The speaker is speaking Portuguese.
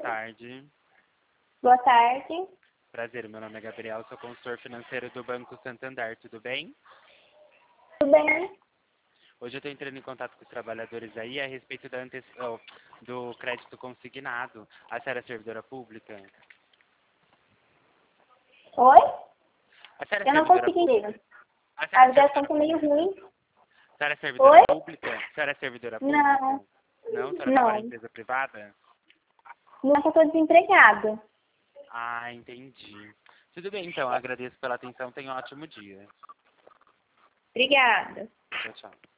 tarde. Boa tarde. Prazer, meu nome é Gabriel, sou consultor financeiro do Banco Santander, tudo bem? Tudo bem? Hoje eu estou entrando em contato com os trabalhadores aí a respeito do crédito consignado. A senhora é servidora pública? Oi? A senhora é Eu não servidora consegui pública? entender. A A senhora é ligação servidora tá meio pública? ruim. A senhora é servidora Oi? pública? A senhora é servidora pública? Não. Não? A senhora trabalha em Não. empresa privada? Não, que eu tô desempregada. Ah, entendi. Tudo bem, então. Agradeço pela atenção. Tenha um ótimo dia. Obrigada. Tchau, tchau.